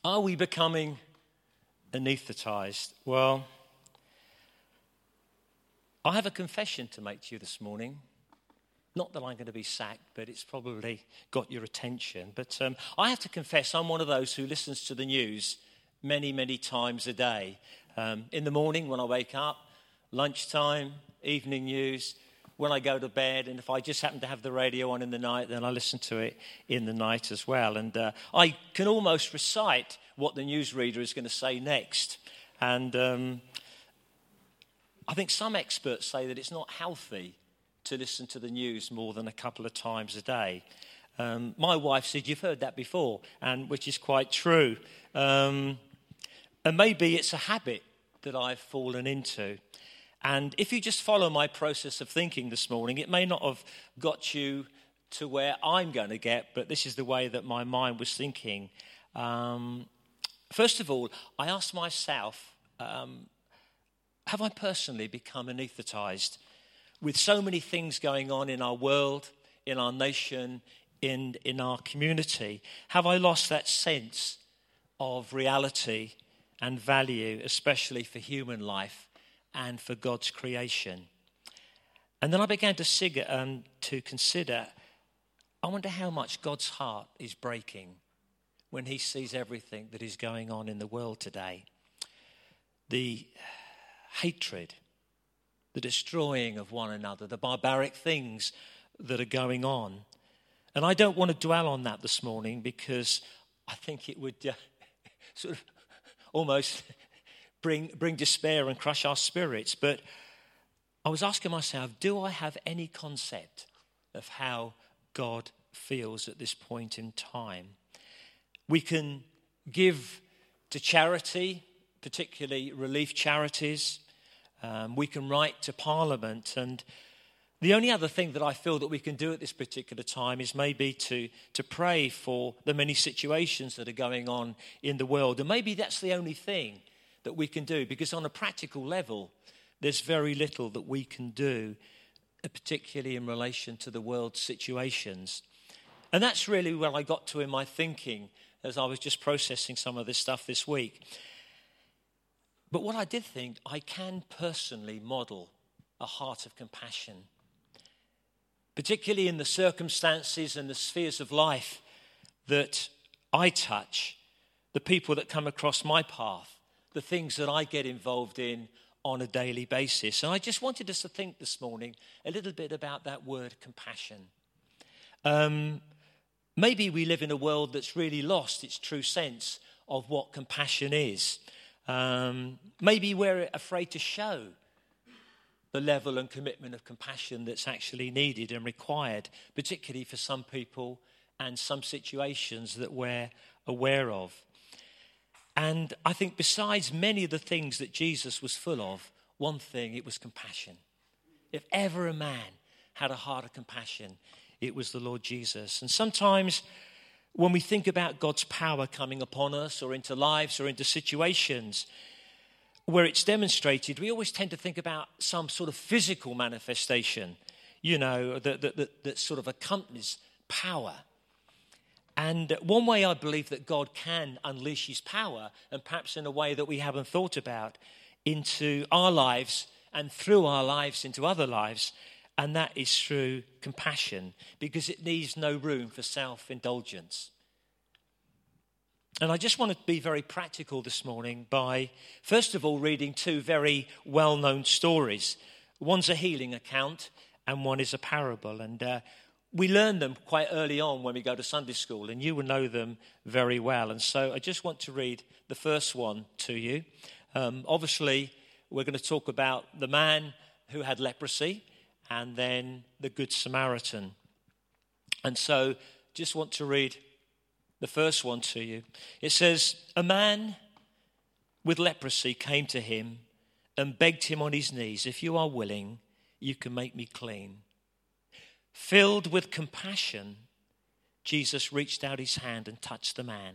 Are we becoming anaesthetized? Well, I have a confession to make to you this morning. Not that I'm going to be sacked, but it's probably got your attention. But I have to confess I'm one of those who listens to the news many, many times a day. In the morning when I wake up, lunchtime, evening news, when I go to bed, and if I just happen to have the radio on in the night, then I listen to it in the night as well. And I can almost recite what the newsreader is going to say next. And I think some experts say that it's not healthy to listen to the news more than a couple of times a day. My wife said, you've heard that before, and which is quite true. And maybe it's a habit that I've fallen into. And if you just follow my process of thinking this morning, it may not have got you to where I'm going to get, but this is the way that my mind was thinking. First of all, I asked myself, have I personally become anaesthetized with so many things going on in our world, in our nation, in our community? Have I lost that sense of reality and value, especially for human life and for God's creation? And then I began to consider, I wonder how much God's heart is breaking when he sees everything that is going on in the world today. The hatred, the destroying of one another, the barbaric things that are going on. And I don't want to dwell on that this morning because I think it would sort of almost bring despair and crush our spirits. But I was asking myself, do I have any concept of how God feels at this point in time? We can give to charity, particularly relief charities. We can write to Parliament. And the only other thing that I feel that we can do at this particular time is maybe to pray for the many situations that are going on in the world. And maybe that's the only thing that we can do, because on a practical level, there's very little that we can do, particularly in relation to the world's situations. And that's really where I got to in my thinking as I was just processing some of this stuff this week. But what I did think, I can personally model a heart of compassion, particularly in the circumstances and the spheres of life that I touch, the people that come across my path, the things that I get involved in on a daily basis. And I just wanted us to think this morning a little bit about that word compassion. Maybe we live in a world that's really lost its true sense of what compassion is. Maybe we're afraid to show the level and commitment of compassion that's actually needed and required, particularly for some people and some situations that we're aware of. And I think besides many of the things that Jesus was full of, one thing, it was compassion. If ever a man had a heart of compassion, it was the Lord Jesus. And sometimes when we think about God's power coming upon us or into lives or into situations where it's demonstrated, we always tend to think about some sort of physical manifestation, that sort of accompanies power. And one way I believe that God can unleash his power, and perhaps in a way that we haven't thought about, into our lives and through our lives into other lives, and that is through compassion, because it leaves no room for self-indulgence. And I just want to be very practical this morning by, first of all, reading two very well-known stories. One's a healing account and one is a parable. And we learn them quite early on when we go to Sunday school, and you will know them very well. And so I just want to read the first one to you. Obviously, we're going to talk about the man who had leprosy and then the Good Samaritan. And so just want to read the first one to you. It says, a man with leprosy came to him and begged him on his knees, if you are willing, you can make me clean. Filled with compassion, Jesus reached out his hand and touched the man.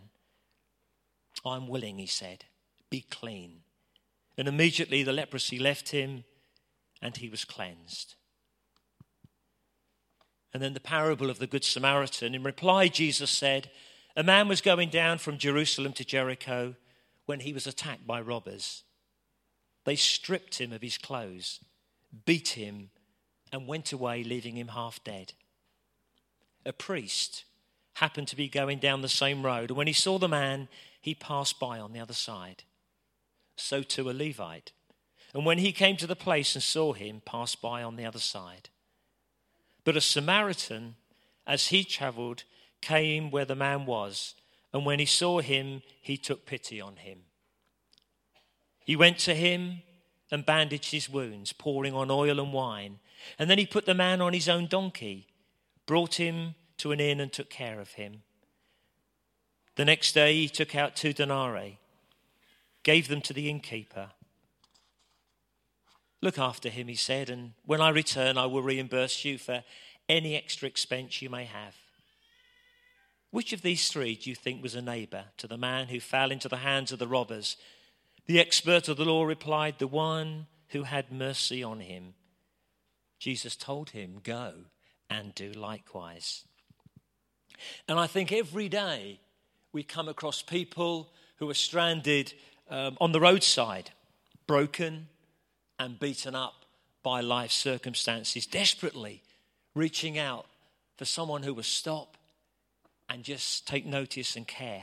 I'm willing, he said, be clean. And immediately the leprosy left him and he was cleansed. And then the parable of the Good Samaritan. In reply, Jesus said, A man was going down from Jerusalem to Jericho when he was attacked by robbers. They stripped him of his clothes, beat him, and went away, leaving him half dead. A priest happened to be going down the same road, and when he saw the man, he passed by on the other side. So too a Levite. And when he came to the place and saw him, passed by on the other side. But a Samaritan, as he travelled, came where the man was, and when he saw him, he took pity on him. He went to him and bandaged his wounds, pouring on oil and wine. And then he put the man on his own donkey, brought him to an inn and took care of him. The next day he took out 2 denarii, gave them to the innkeeper. Look after him, he said, and when I return, I will reimburse you for any extra expense you may have. Which of these 3 do you think was a neighbour to the man who fell into the hands of the robbers? The expert of the law replied, the one who had mercy on him. Jesus told him, go and do likewise. And I think every day we come across people who are stranded on the roadside, broken and beaten up by life circumstances, desperately reaching out for someone who will stop and just take notice and care.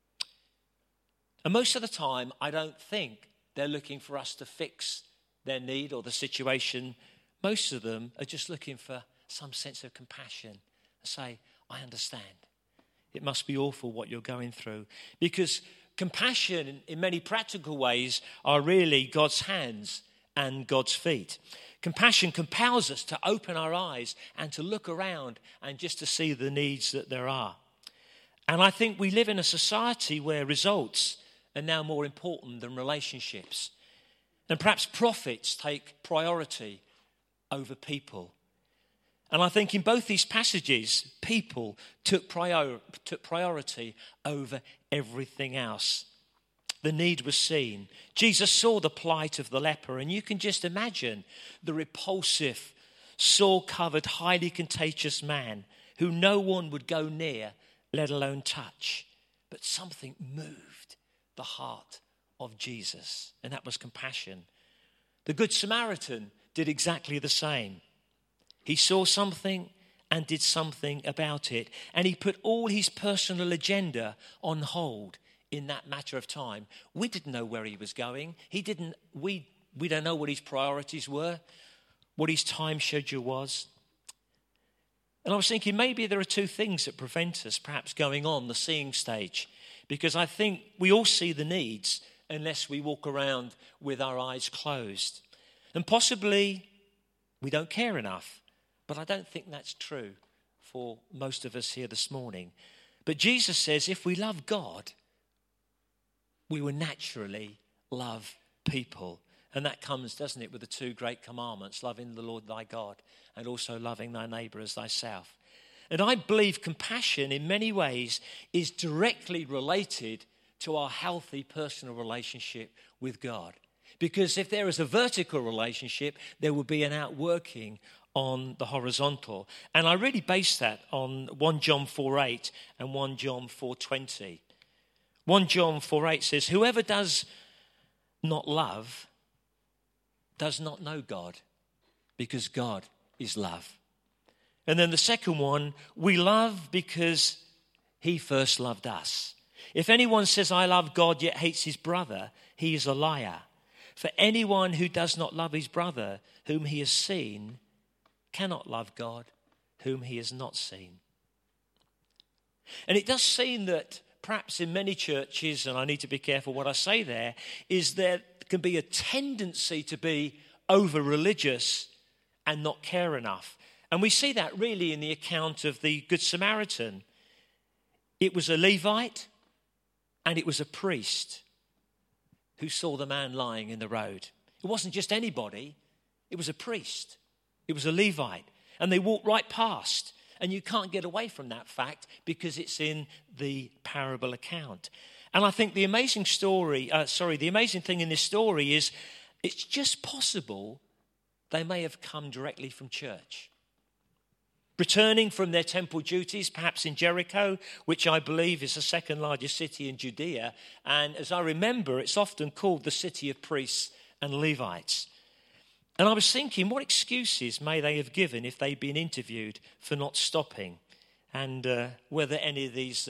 And most of the time, I don't think they're looking for us to fix their need or the situation. Most of them are just looking for some sense of compassion and say, I understand. It must be awful what you're going through. Because compassion, in many practical ways, are really God's hands and God's feet. Compassion compels us to open our eyes and to look around and just to see the needs that there are. And I think we live in a society where results are now more important than relationships. And perhaps profits take priority over people. And I think in both these passages, people took priority over everything else. The need was seen. Jesus saw the plight of the leper, and you can just imagine the repulsive, sore-covered, highly contagious man who no one would go near, let alone touch. But something moved the heart of Jesus, and that was compassion. The Good Samaritan did exactly the same. He saw something and did something about it, and he put all his personal agenda on hold in that matter of time. We didn't know where he was going. We don't know what his priorities were, what his time schedule was. And I was thinking maybe there are 2 things that prevent us perhaps going on the seeing stage, because I think we all see the needs unless we walk around with our eyes closed. And possibly we don't care enough, but I don't think that's true for most of us here this morning. But Jesus says if we love God, we will naturally love people. And that comes, doesn't it, with the 2 great commandments, loving the Lord thy God and also loving thy neighbour as thyself. And I believe compassion in many ways is directly related to our healthy personal relationship with God. Because if there is a vertical relationship, there will be an outworking on the horizontal. And I really base that on 1 John 4:8 and 1 John 4:20. 1 John 4:8 says, whoever does not love does not know God, because God is love. And then the second one, we love because he first loved us. If anyone says, I love God, yet hates his brother, he is a liar. For anyone who does not love his brother, whom he has seen, cannot love God, whom he has not seen. And it does seem that perhaps in many churches, and I need to be careful what I say there, is there can be a tendency to be over-religious and not care enough. And we see that really in the account of the Good Samaritan. It was a Levite and it was a priest who saw the man lying in the road. It wasn't just anybody. It was a priest. It was a Levite. And they walked right past. And you can't get away from that fact because it's in the parable account. And I think the amazing thing in this story is it's just possible they may have come directly from church. returning from their temple duties, perhaps in Jericho, which I believe is the second largest city in Judea. And as I remember, it's often called the city of priests and Levites. And I was thinking, what excuses may they have given if they'd been interviewed for not stopping? And whether any of these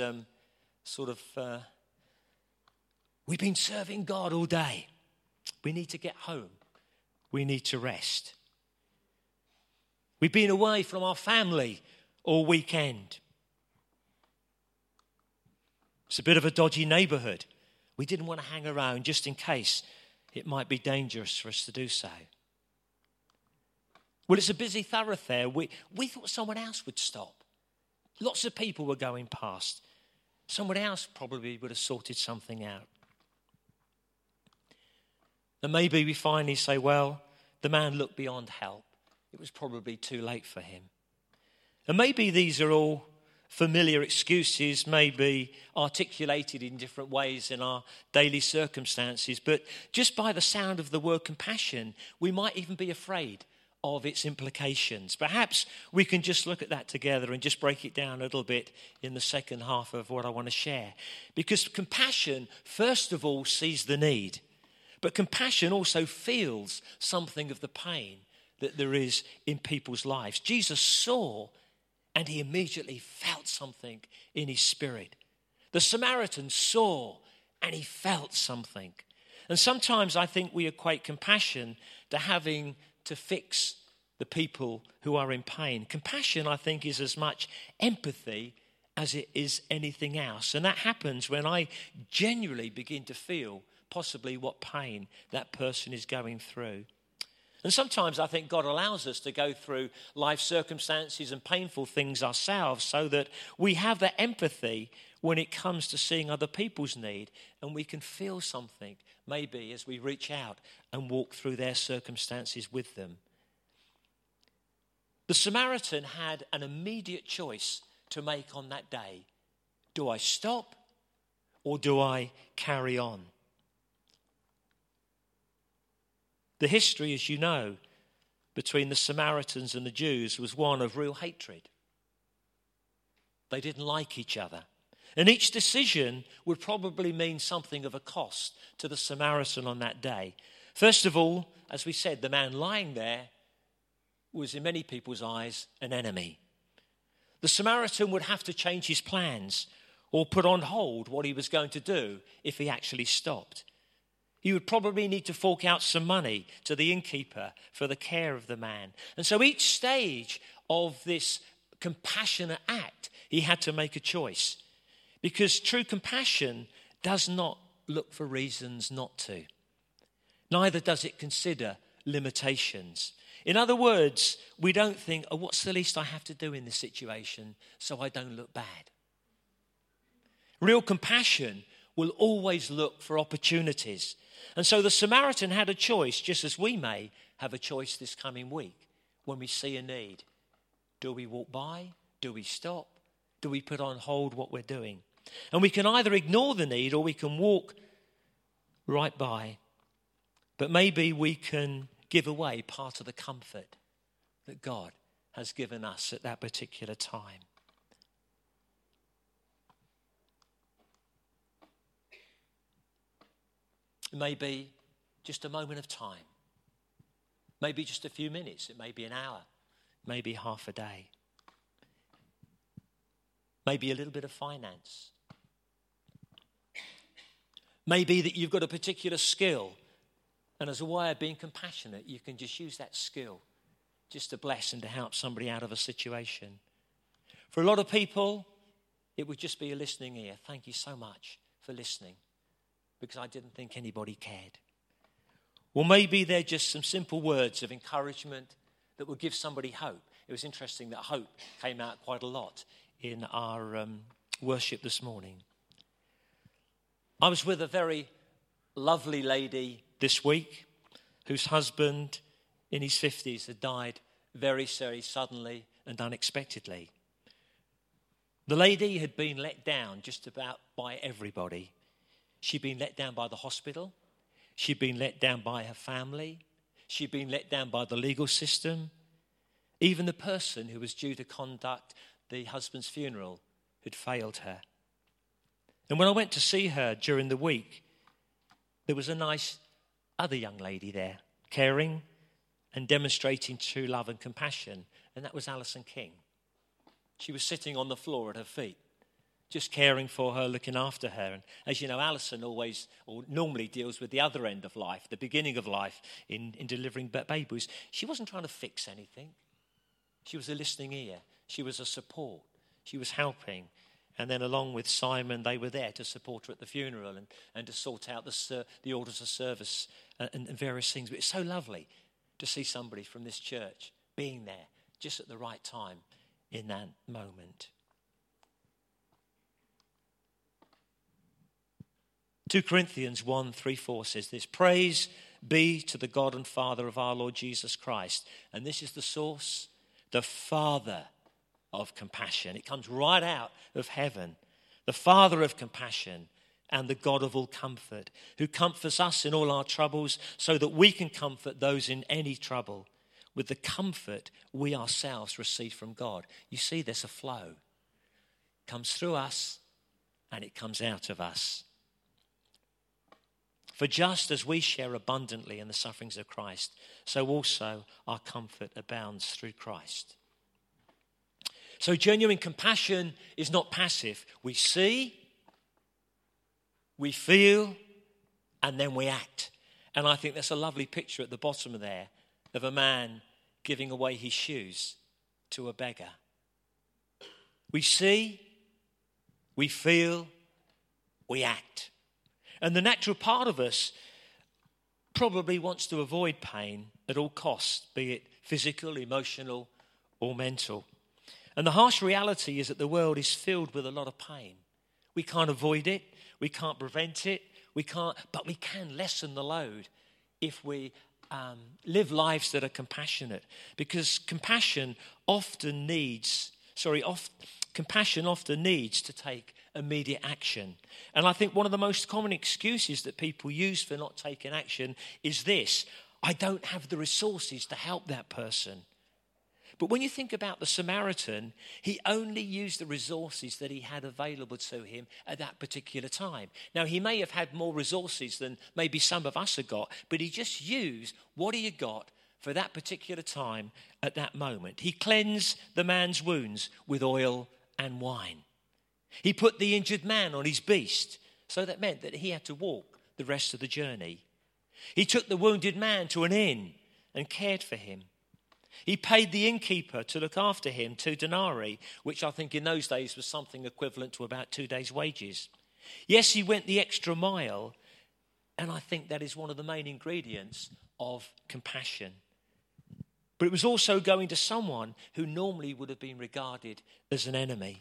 we've been serving God all day. We need to get home. We need to rest. We've been away from our family all weekend. It's a bit of a dodgy neighbourhood. We didn't want to hang around just in case it might be dangerous for us to do so. Well, it's a busy thoroughfare. We thought someone else would stop. Lots of people were going past. Someone else probably would have sorted something out. And maybe we finally say, well, the man looked beyond help. It was probably too late for him. And maybe these are all familiar excuses, maybe articulated in different ways in our daily circumstances. But just by the sound of the word compassion, we might even be afraid of its implications. Perhaps we can just look at that together and just break it down a little bit in the second half of what I want to share. Because compassion, first of all, sees the need. But compassion also feels something of the pain that there is in people's lives. Jesus saw and he immediately felt something in his spirit. The Samaritan saw and he felt something. And sometimes I think we equate compassion to having to fix the people who are in pain. Compassion, I think, is as much empathy as it is anything else. And that happens when I genuinely begin to feel possibly what pain that person is going through. And sometimes I think God allows us to go through life circumstances and painful things ourselves so that we have that empathy when it comes to seeing other people's need, and we can feel something maybe as we reach out and walk through their circumstances with them. The Samaritan had an immediate choice to make on that day. Do I stop or do I carry on? The history, as you know, between the Samaritans and the Jews was one of real hatred. They didn't like each other. And each decision would probably mean something of a cost to the Samaritan on that day. First of all, as we said, the man lying there was in many people's eyes an enemy. The Samaritan would have to change his plans or put on hold what he was going to do if he actually stopped. He would probably need to fork out some money to the innkeeper for the care of the man. And so each stage of this compassionate act, he had to make a choice. Because true compassion does not look for reasons not to. Neither does it consider limitations. In other words, we don't think, oh, what's the least I have to do in this situation so I don't look bad? Real compassion will always look for opportunities. And so the Samaritan had a choice, just as we may have a choice this coming week when we see a need. Do we walk by? Do we stop? Do we put on hold what we're doing? And we can either ignore the need or we can walk right by. But maybe we can give away part of the comfort that God has given us at that particular time. It may be just a moment of time. Maybe just a few minutes. It may be an hour. Maybe half a day. Maybe a little bit of finance. Maybe that you've got a particular skill, and as a way of being compassionate, you can just use that skill just to bless and to help somebody out of a situation. For a lot of people, it would just be a listening ear. Thank you so much for listening, because I didn't think anybody cared. Or maybe they're just some simple words of encouragement that will give somebody hope. It was interesting that hope came out quite a lot in our worship this morning. I was with a very lovely lady this week whose husband in his 50s had died very, very suddenly and unexpectedly. The lady had been let down just about by everybody. She'd been let down by the hospital. She'd been let down by her family. She'd been let down by the legal system. Even the person who was due to conduct the husband's funeral had failed her. And when I went to see her during the week, there was a nice other young lady there, caring and demonstrating true love and compassion, and that was Alison King. She was sitting on the floor at her feet, just caring for her, looking after her. And as you know, Alison normally deals with the other end of life, the beginning of life in delivering babies. She wasn't trying to fix anything. She was a listening ear. She was a support. She was helping. And then along with Simon, they were there to support her at the funeral and to sort out the orders of service and various things. But it's so lovely to see somebody from this church being there just at the right time in that moment. 2 Corinthians 1:3-4 says this: Praise be to the God and Father of our Lord Jesus Christ. And this is the source, the Father of compassion. It comes right out of heaven. The Father of compassion and the God of all comfort, who comforts us in all our troubles so that we can comfort those in any trouble with the comfort we ourselves receive from God. You see, there's a flow. It comes through us and it comes out of us. For just as we share abundantly in the sufferings of Christ, so also our comfort abounds through Christ. So genuine compassion is not passive. We see, we feel, and then we act. And I think that's a lovely picture at the bottom of there of a man giving away his shoes to a beggar. We see, we feel, we act. And the natural part of us probably wants to avoid pain at all costs, be it physical, emotional, or mental. And the harsh reality is that the world is filled with a lot of pain. We can't avoid it. We can't prevent it. But we can lessen the load if we live lives that are compassionate. Because compassion often needs to take immediate action. And I think one of the most common excuses that people use for not taking action is this: I don't have the resources to help that person. But when you think about the Samaritan, he only used the resources that he had available to him at that particular time. Now, he may have had more resources than maybe some of us have got, but he just used what he had got for that particular time at that moment. He cleansed the man's wounds with oil and wine. He put the injured man on his beast, so that meant that he had to walk the rest of the journey. He took the wounded man to an inn and cared for him. He paid the innkeeper to look after him 2 denarii, which I think in those days was something equivalent to about 2 days' wages. Yes, he went the extra mile, and I think that is one of the main ingredients of compassion. But it was also going to someone who normally would have been regarded as an enemy.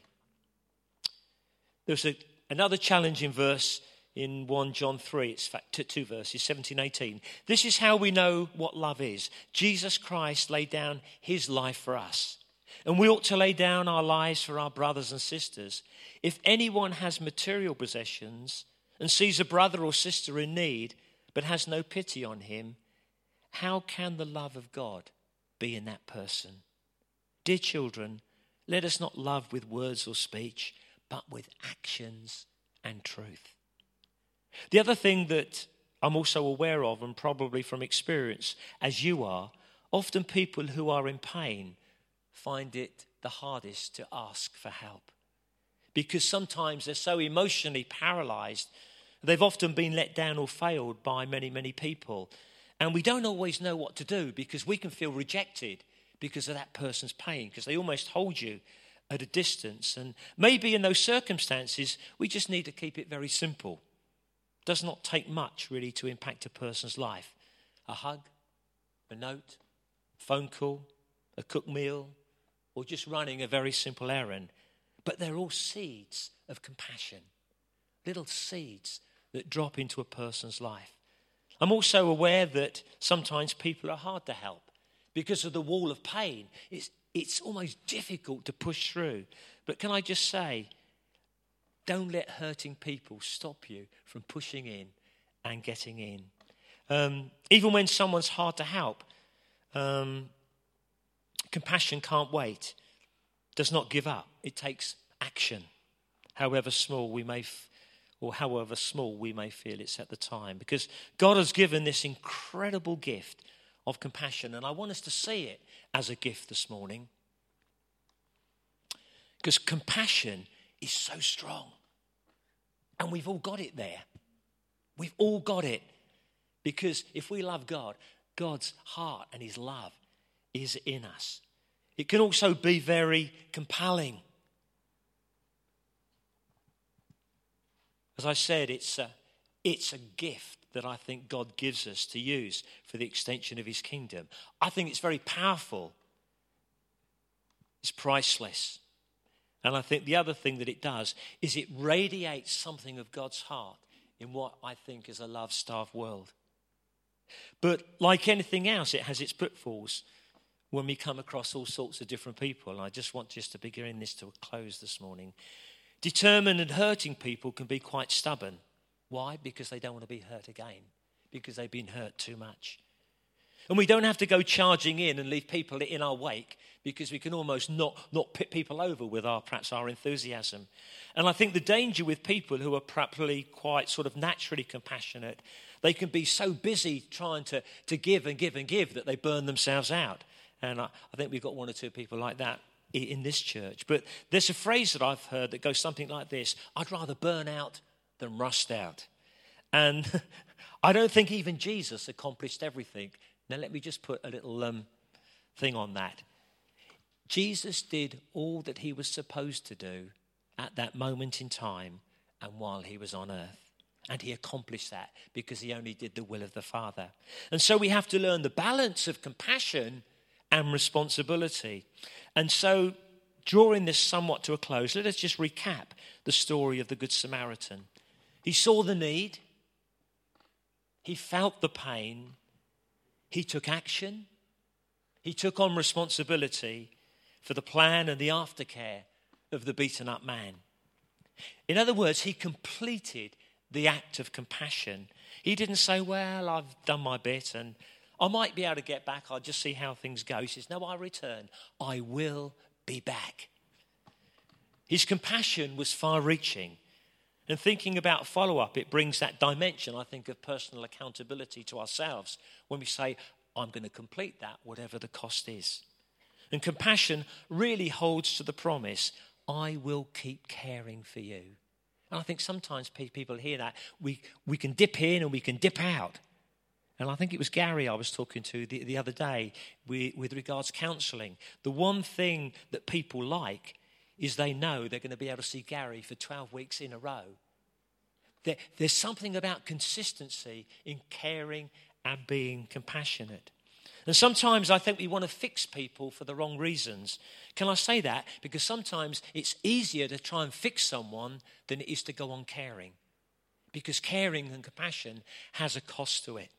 There's another challenging verse in 1 John 3, it's 2 verses, 17-18. This is how we know what love is. Jesus Christ laid down his life for us, and we ought to lay down our lives for our brothers and sisters. If anyone has material possessions and sees a brother or sister in need but has no pity on him, how can the love of God be in that person? Dear children, let us not love with words or speech, but with actions and truth. The other thing that I'm also aware of, and probably from experience, as you are, often people who are in pain find it the hardest to ask for help. Because sometimes they're so emotionally paralyzed, they've often been let down or failed by many, many people. And we don't always know what to do, because we can feel rejected because of that person's pain, because they almost hold you at a distance. And maybe in those circumstances, we just need to keep it very simple. It does not take much really to impact a person's life. A hug, a note, a phone call, a cooked meal, or just running a very simple errand. But they're all seeds of compassion, little seeds that drop into a person's life. I'm also aware that sometimes people are hard to help because of the wall of pain. It's almost difficult to push through. But can I just say, don't let hurting people stop you from pushing in and getting in. Even when someone's hard to help, Compassion can't wait, does not give up. It takes action, however small we may feel it's at the time. Because God has given this incredible gift of compassion, and I want us to see it as a gift this morning. Because compassion is so strong. And we've all got it there. We've all got it. Because if we love God, God's heart and his love is in us. It can also be very compelling. As I said, it's a gift that I think God gives us to use for the extension of his kingdom. I think it's very powerful. It's priceless. And I think the other thing that it does is it radiates something of God's heart in what I think is a love-starved world. But like anything else, it has its pitfalls when we come across all sorts of different people. And I just want just to bring this to a close this morning. Determined and hurting people can be quite stubborn. Why? Because they don't want to be hurt again. Because they've been hurt too much. And we don't have to go charging in and leave people in our wake, because we can almost not pit people over with perhaps our enthusiasm. And I think the danger with people who are perhaps quite sort of naturally compassionate, they can be so busy trying to give and give and give that they burn themselves out. And I think we've got one or two people like that in this church. But there's a phrase that I've heard that goes something like this: I'd rather burn out than rust out. And I don't think even Jesus accomplished everything. Now let me just put a little thing on that. Jesus did all that he was supposed to do at that moment in time and while he was on earth. And he accomplished that because he only did the will of the Father. And so we have to learn the balance of compassion and responsibility. And so, drawing this somewhat to a close, let us just recap the story of the Good Samaritan. He saw the need. He felt the pain. He took action. He took on responsibility for the plan and the aftercare of the beaten up man. In other words, he completed the act of compassion. He didn't say, well, I've done my bit and I might be able to get back. I'll just see how things go. He says, no, I return. I will be back. His compassion was far-reaching. And thinking about follow-up, it brings that dimension, I think, of personal accountability to ourselves when we say, I'm going to complete that, whatever the cost is. And compassion really holds to the promise, I will keep caring for you. And I think sometimes people hear that. We can dip in and we can dip out. And I think it was Gary I was talking to the other day with regards counselling. The one thing that people like is they know they're going to be able to see Gary for 12 weeks in a row. There's something about consistency in caring and being compassionate. And sometimes I think we want to fix people for the wrong reasons. Can I say that? Because sometimes it's easier to try and fix someone than it is to go on caring. Because caring and compassion has a cost to it.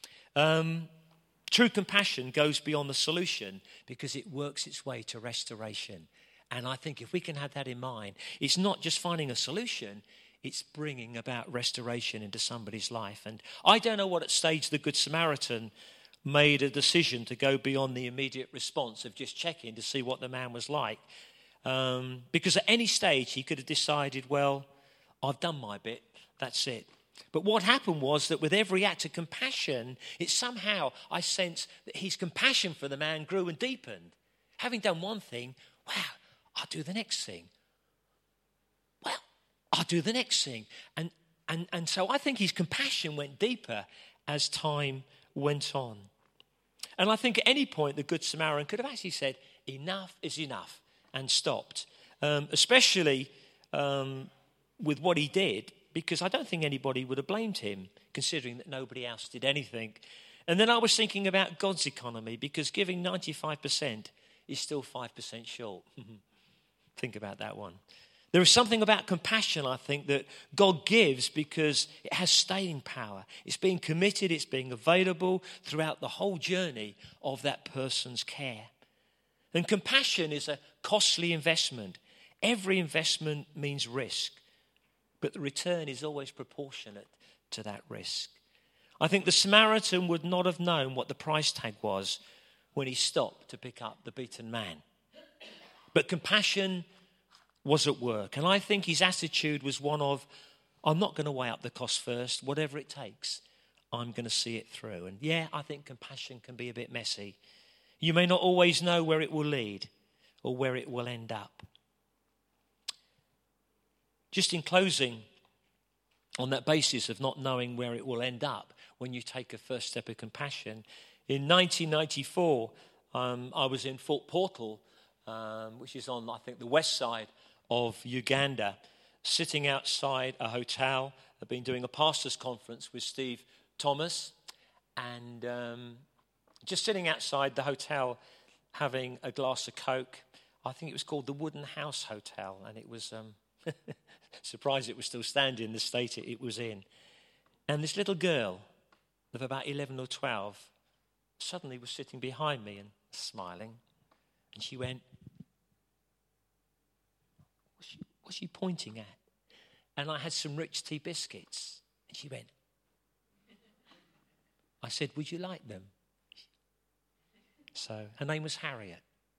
True compassion goes beyond the solution because it works its way to restoration. And I think if we can have that in mind, it's not just finding a solution, it's bringing about restoration into somebody's life. And I don't know what stage the Good Samaritan made a decision to go beyond the immediate response of just checking to see what the man was like. Because at any stage he could have decided, well, I've done my bit, that's it. But what happened was that with every act of compassion, it somehow, I sense that his compassion for the man grew and deepened. Having done one thing, wow, I'll do the next thing. Well, I'll do the next thing. And so I think his compassion went deeper as time went on. And I think at any point the Good Samaritan could have actually said, enough is enough, and stopped. Especially with what he did, because I don't think anybody would have blamed him, considering that nobody else did anything. And then I was thinking about God's economy, because giving 95% is still 5% short. Think about that one. There is something about compassion, I think, that God gives because it has staying power. It's being committed, it's being available throughout the whole journey of that person's care. And compassion is a costly investment. Every investment means risk, but the return is always proportionate to that risk. I think the Samaritan would not have known what the price tag was when he stopped to pick up the beaten man. But compassion was at work. And I think his attitude was one of, I'm not going to weigh up the cost first. Whatever it takes, I'm going to see it through. And yeah, I think compassion can be a bit messy. You may not always know where it will lead or where it will end up. Just in closing, on that basis of not knowing where it will end up when you take a first step of compassion, in 1994, I was in Fort Portal, which is on, I think, the west side of Uganda, sitting outside a hotel. I've been doing a pastor's conference with Steve Thomas, and just sitting outside the hotel having a glass of Coke. I think it was called the Wooden House Hotel, and it was surprised it was still standing in the state it was in. And this little girl of about 11 or 12 suddenly was sitting behind me and smiling, and she went, what's she pointing at? And I had some rich tea biscuits, and she went, I said, would you like them? So her name was Harriet.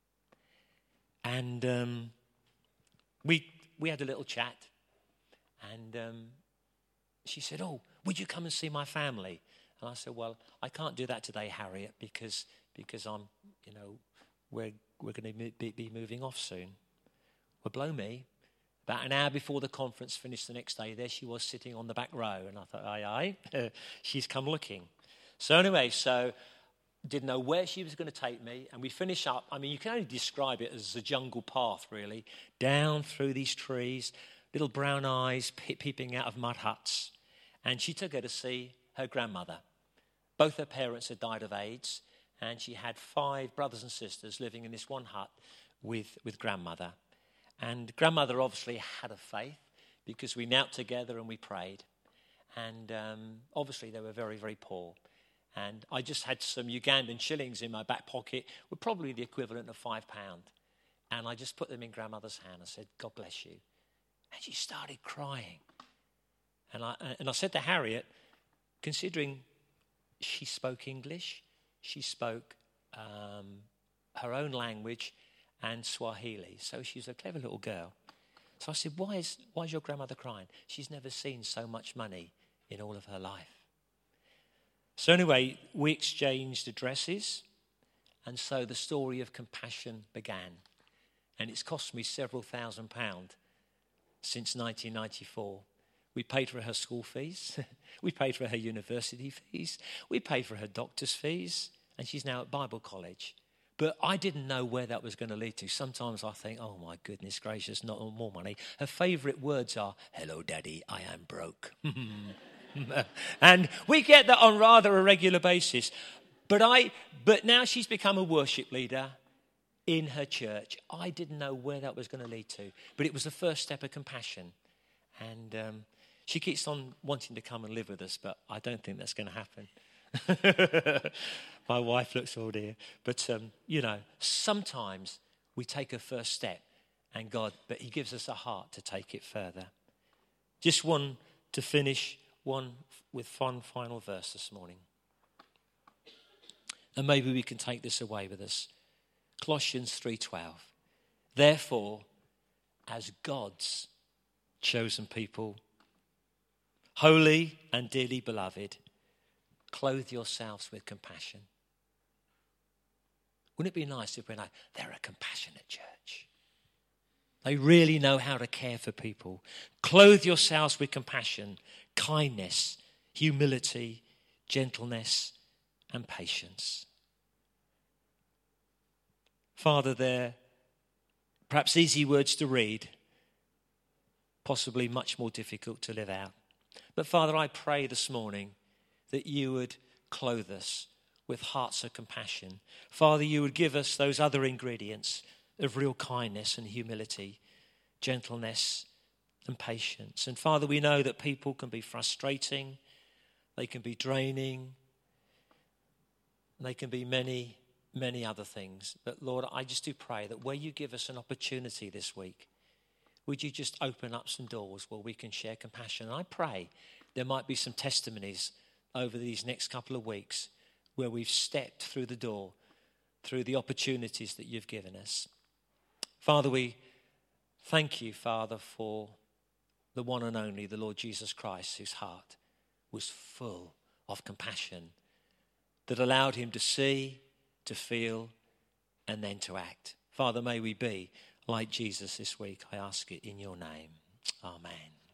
And we had a little chat. And she said, oh, would you come and see my family? And I said, well, I can't do that today, Harriet, because I'm, we're going to be moving off soon. Well, blow me. About an hour before the conference finished the next day, there she was sitting on the back row. And I thought, aye, she's come looking. So anyway, didn't know where she was going to take me. And we finish up. I mean, you can only describe it as a jungle path, really. Down through these trees, little brown eyes peeping out of mud huts. And she took her to see her grandmother. Both her parents had died of AIDS. And she had 5 brothers and sisters living in this one hut with grandmother. And grandmother obviously had a faith because we knelt together and we prayed. And obviously they were very, very poor. And I just had some Ugandan shillings in my back pocket, were probably the equivalent of £5. And I just put them in grandmother's hand. I said, God bless you. And she started crying. And I said to Harriet, considering she spoke English, she spoke her own language and Swahili. So she's a clever little girl. So I said, why is your grandmother crying? She's never seen so much money in all of her life. So anyway, we exchanged addresses, and so the story of compassion began. And it's cost me several £1,000s since 1994. We paid for her school fees. We paid for her university fees. We paid for her doctor's fees. And she's now at Bible college. But I didn't know where that was going to lead to. Sometimes I think, oh my goodness gracious, not more money. Her favourite words are, hello daddy, I am broke. And we get that on rather a regular basis. But now she's become a worship leader in her church. I didn't know where that was going to lead to. But it was the first step of compassion. And she keeps on wanting to come and live with us, but I don't think that's going to happen. My wife looks, oh dear. But, sometimes we take a first step but he gives us a heart to take it further. Just one to finish, one with one final verse this morning. And maybe we can take this away with us. Colossians 3:12. Therefore, as God's chosen people, holy and dearly beloved, clothe yourselves with compassion. Wouldn't it be nice if we know they're a compassionate church? They really know how to care for people. Clothe yourselves with compassion, kindness, humility, gentleness, and patience. Father, they're perhaps easy words to read, possibly much more difficult to live out. But Father, I pray this morning that you would clothe us with hearts of compassion. Father, you would give us those other ingredients of real kindness and humility, gentleness and patience. And Father, we know that people can be frustrating, they can be draining, they can be many, many other things. But Lord, I just do pray that where you give us an opportunity this week, would you just open up some doors where we can share compassion? And I pray there might be some testimonies over these next couple of weeks where we've stepped through the door through the opportunities that you've given us. Father, we thank you, Father, for the one and only, the Lord Jesus Christ, whose heart was full of compassion that allowed him to see, to feel, and then to act. Father, may we be like Jesus this week. I ask it in your name. Amen.